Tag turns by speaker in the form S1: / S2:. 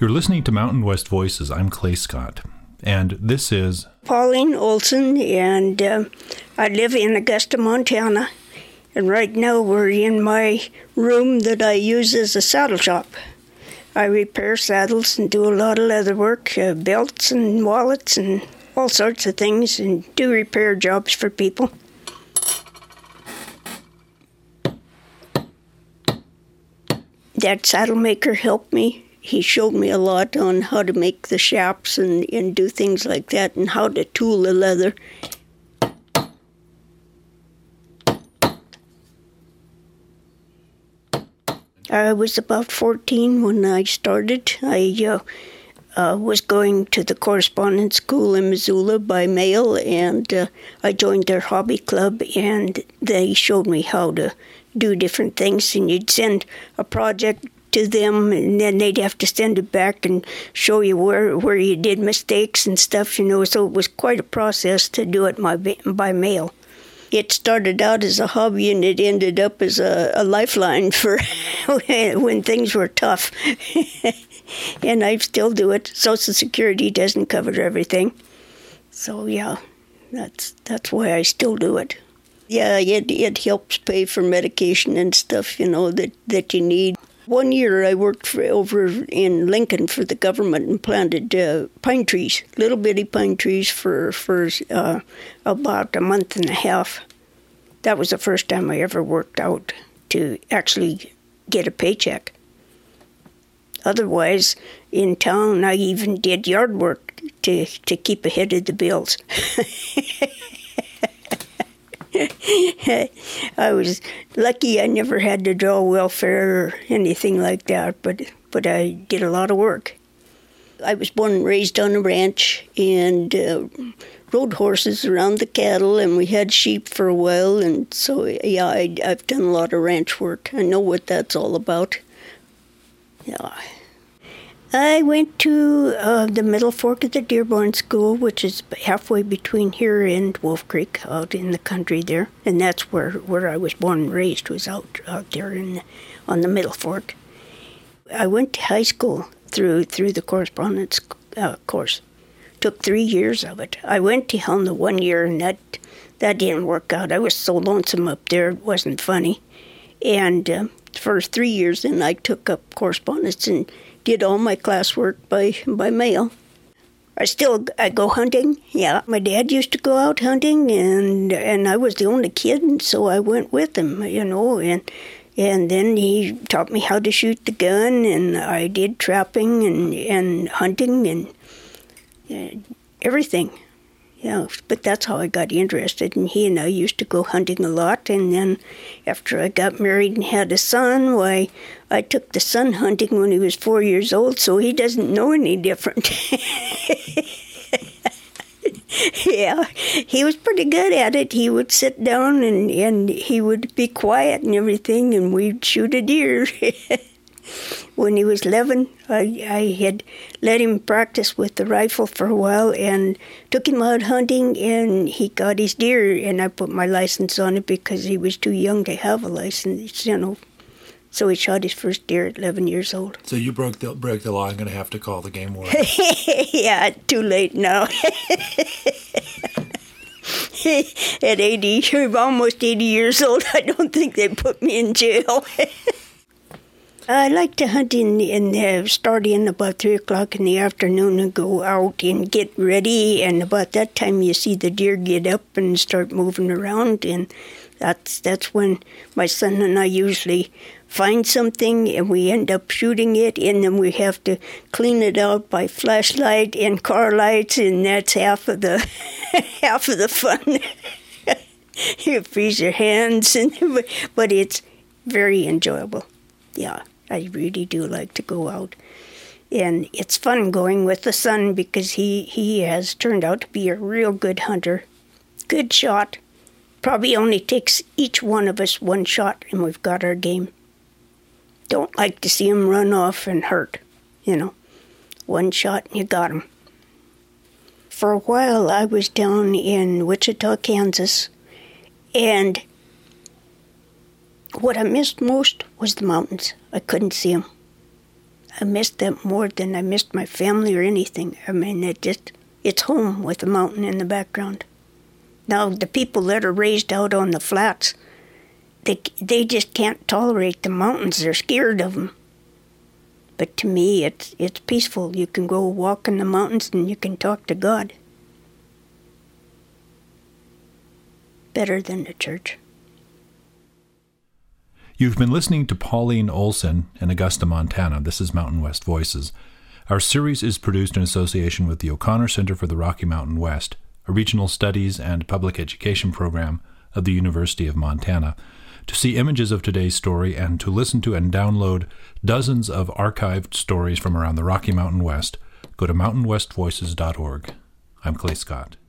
S1: You're listening to Mountain West Voices. I'm Clay Scott, and this is
S2: Pauline Olson, and I live in Augusta, Montana. And right now we're in my room that I use as a saddle shop. I repair saddles and do a lot of leather work, belts and wallets and all sorts of things, and do repair jobs for people. That saddle maker helped me. He showed me a lot on how to make the shaps and do things like that, and how to tool the leather. I was about 14 when I started. I was going to the correspondence school in Missoula by mail, and I joined their hobby club, and they showed me how to do different things. And you'd send a project to them, and then they'd have to send it back and show you where you did mistakes and stuff, so it was quite a process to do it by mail. It started out as a hobby, and it ended up as a lifeline for when things were tough. And I still do it. Social Security doesn't cover everything. So, yeah, that's why I still do it. Yeah, it helps pay for medication and stuff, that you need. 1 year I worked over in Lincoln for the government and planted pine trees, little bitty pine trees for about a month and a half. That was the first time I ever worked out to actually get a paycheck. Otherwise, in town, I even did yard work to keep ahead of the bills. I was lucky I never had to draw welfare or anything like that, but I did a lot of work. I was born and raised on a ranch and rode horses around the cattle, and we had sheep for a while, and so, yeah, I've done a lot of ranch work. I know what that's all about. Yeah. I went to the Middle Fork of the Dearborn School, which is halfway between here and Wolf Creek, out in the country there. And that's where I was born and raised, was out there on the Middle Fork. I went to high school through the correspondence course. Took 3 years of it. I went to Helena 1 year, and that didn't work out. I was so lonesome up there, it wasn't funny. And for 3 years, then I took up correspondence and did all my classwork by mail. I go hunting. Yeah, my dad used to go out hunting, and I was the only kid, and so I went with him, and then he taught me how to shoot the gun, and I did trapping and hunting and everything. Yeah, but that's how I got interested, and he and I used to go hunting a lot, and then after I got married and had a son, why, I took the son hunting when he was 4 years old, so he doesn't know any different. Yeah, he was pretty good at it. He would sit down and he would be quiet and everything, and we'd shoot a deer. When he was 11, I had let him practice with the rifle for a while and took him out hunting, and he got his deer, and I put my license on it because he was too young to have a license, So he shot his first deer at 11 years old.
S1: So you broke the law. I'm going to have to call the game warden.
S2: Yeah, too late now. At 80, almost 80 years old, I don't think they put me in jail. I like to hunt start in about 3 o'clock in the afternoon and go out and get ready, and about that time you see the deer get up and start moving around, and that's when my son and I usually find something, and we end up shooting it, and then we have to clean it out by flashlight and car lights, and that's half of the fun. You freeze your hands, but it's very enjoyable. Yeah, I really do like to go out. And it's fun going with the son because he has turned out to be a real good hunter. Good shot. Probably only takes each one of us one shot and we've got our game. Don't like to see him run off and hurt, One shot and you got him. For a while I was down in Wichita, Kansas, and what I missed most was the mountains. I couldn't see them. I missed that more than I missed my family or anything. I mean, it's home with the mountain in the background. Now, the people that are raised out on the flats, they just can't tolerate the mountains. They're scared of them. But to me, it's peaceful. You can go walk in the mountains and you can talk to God. Better than the church.
S1: You've been listening to Pauline Olson in Augusta, Montana. This is Mountain West Voices. Our series is produced in association with the O'Connor Center for the Rocky Mountain West, a regional studies and public education program of the University of Montana. To see images of today's story and to listen to and download dozens of archived stories from around the Rocky Mountain West, go to mountainwestvoices.org. I'm Clay Scott.